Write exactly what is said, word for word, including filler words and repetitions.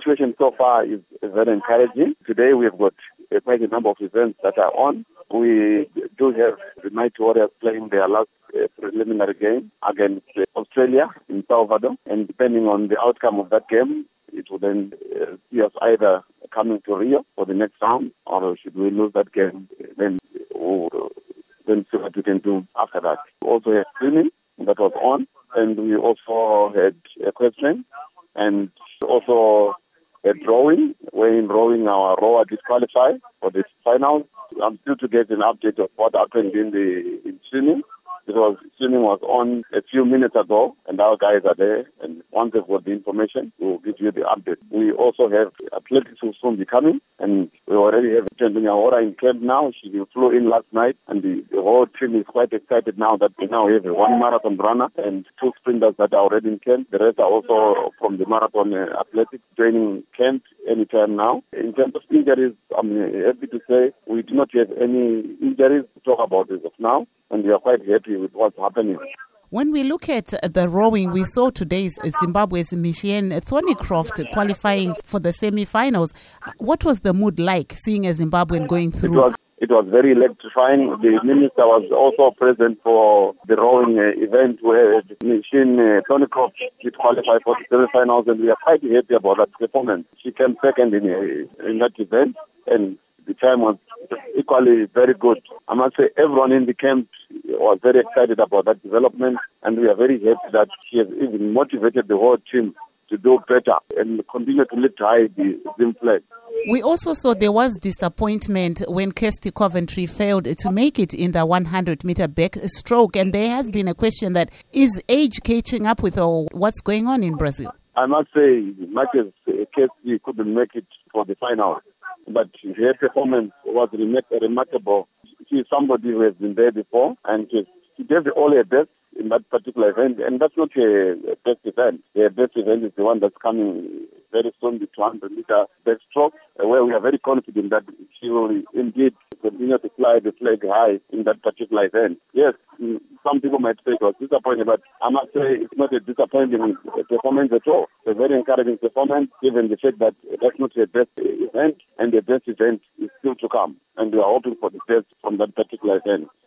situation so far is very encouraging. Today we have got uh, quite a number of events that are on. We do have the Mighty Warriors playing their last uh, preliminary game against uh, Australia in Salvador, and depending on the outcome of that game, it will then uh, see us either coming to Rio for the next round, or should we lose that game, then we'll then see what we can do after that. We also had swimming that was on, and we also had equestrian, and also a drawing, where in rowing our rower disqualified for the final. I'm still to get an update of what happened in the in swimming. Because swimming was on a few minutes ago, and our guys are there, and once they've got the information, we'll give you the update. We also have athletics who will soon be coming, and we already have Nyahora in camp now. She flew in last night, and the, the whole team is quite excited now that we now have one marathon runner and two sprinters that are already in camp. The rest are also from the marathon uh, athletics joining camp anytime now. In terms of injuries, I'm happy to say we do not have any injuries to talk about as of now, and we are quite happy with what's happening. When we look at the rowing, we saw today's Zimbabwe's Michelle Thornycroft qualifying for the semi-finals. What was the mood like seeing a Zimbabwean going through? It was, it was very electrifying. The minister was also present for the rowing uh, event where Michelle Thornycroft did qualify for the semi-finals, and we are quite happy about that performance. She came second in, uh, in that event, and the time was equally very good. I must say everyone in the camp was very excited about that development, and we are very happy that she has even motivated the whole team to do better and continue to lift high the Zim flag. We also saw there was disappointment when Kirsty Coventry failed to make it in the one hundred meter backstroke, and there has been a question that is age catching up with all what's going on in Brazil? I must say, much as Kirsty couldn't make it for the final, but her performance was remarkable. She is somebody who has been there before, and she gave all her best in that particular event, and that's not her best event. Her best event is the one that's coming very soon, the two hundred meter backstroke, where we are very confident that she will indeed continue to fly the flag high in that particular event. Yes, some people might say it was disappointing, but I must say it's not a disappointing performance at all. It's a very encouraging performance, given the fact that that's not her best event, and the best event is still to come. And we are hoping for the best from that particular event.